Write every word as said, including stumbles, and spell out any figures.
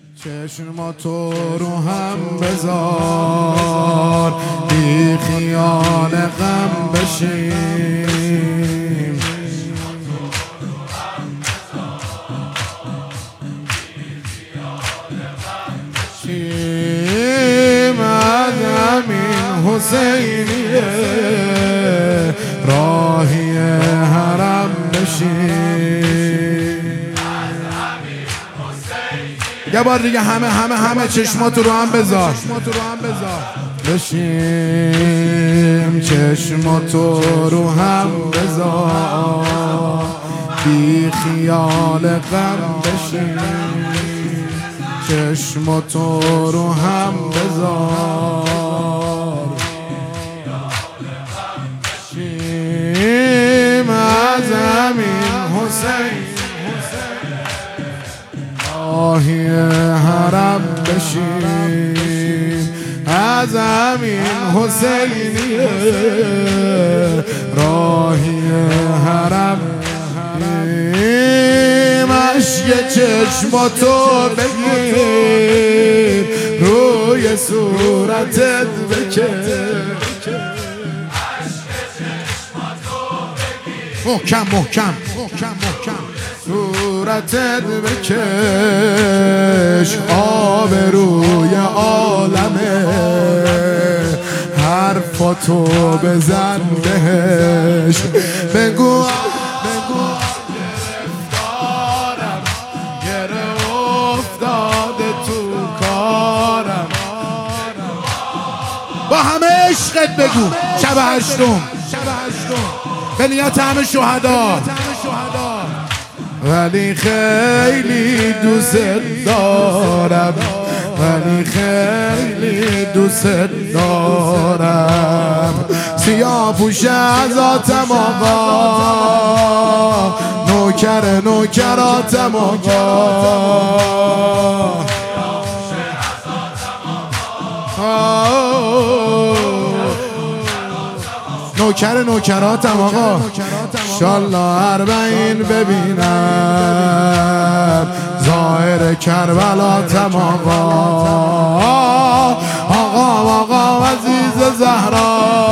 چشماتو رو هم بذار، بی خیال غم بشیم. شیم از همین حسینیه، راهی حرم بشیم. یه بار دیگه همه همه همه چشماتو رو هم بذار بشیم. چشماتو رو هم بذار، بی خیال غم بشیم. چشماتو رو هم بذار، بشیم از همین حسین، راهی حرم بشیم. از همین حسینیه، راهی حرم بشیم. اشک چشماتو بگیر، روی صورتت بکش. محکم محکم محکم محکم صورتت بکش. آب روی عالمه، حرفاتو بزن بهش. بگو بگو گرفتارم، گره افتاده تو کارم. با همه عشقت بگو شب هشتم به نیت همه شهدا، ولی خیلی دوست دارم، ولی خیلی دوست دارم. سیاه پوش ازاتم آقا، نوکر نوکراتم آقا. نوکر نوکراتم آقا. انشالله اربعین ببینم، ظاهر کربلاتم آقا. آقا آقا عزیز زهرا،